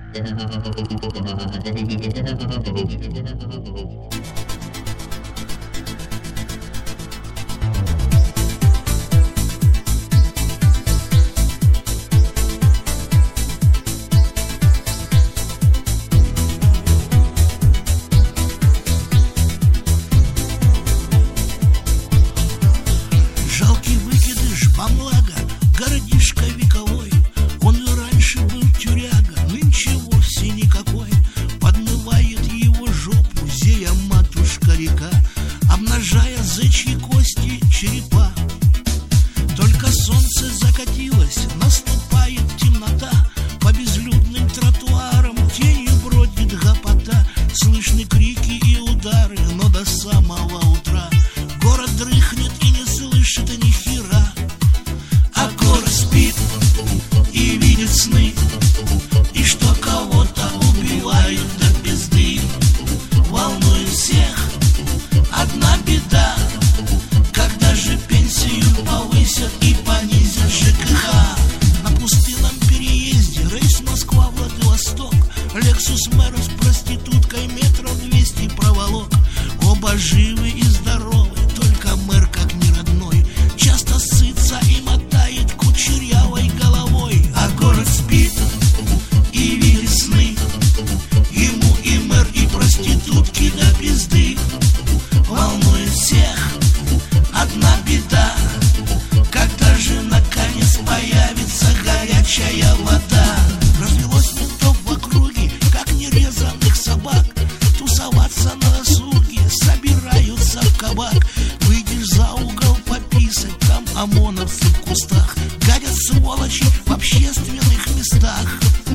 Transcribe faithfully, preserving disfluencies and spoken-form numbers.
Жалкий выкидыш, помлага, городишко вековой. Он и раньше был тюряга, нынче вовсе никакой. Подмывает его жопу зея матушка река, обнажая зычьи кости черепа. Только солнце закатилось, наступает темнота. По безлюдным тротуарам тенью бродит гопота. Слышны крики и удары, но до самого утра город дрыхнет и не слышит ни хера. А город спит и видит сны, и что кого-то убивают до пизды. Волнует всех одна беда: когда же пенсию повысят и понизят ЖКХ? На пустынном переезде рейс Москва-Владивосток, Лексус мэра с проституткой метров двести проволок. Оба живы и здоровы, только мэр как не родной часто сытся и мотает кучерявой головой. А город спит и видит сны, ему и мэр, и проститутки до пизды. Волнует всех одна беда: когда же наконец появится горячая вода? Развелось ментов в округе, как нерезанных собак. Тусоваться на досуге собираются в кабак. Выйдешь за угол пописать, там ОМОНовцы в кустах гадят сволочи в общественных местах.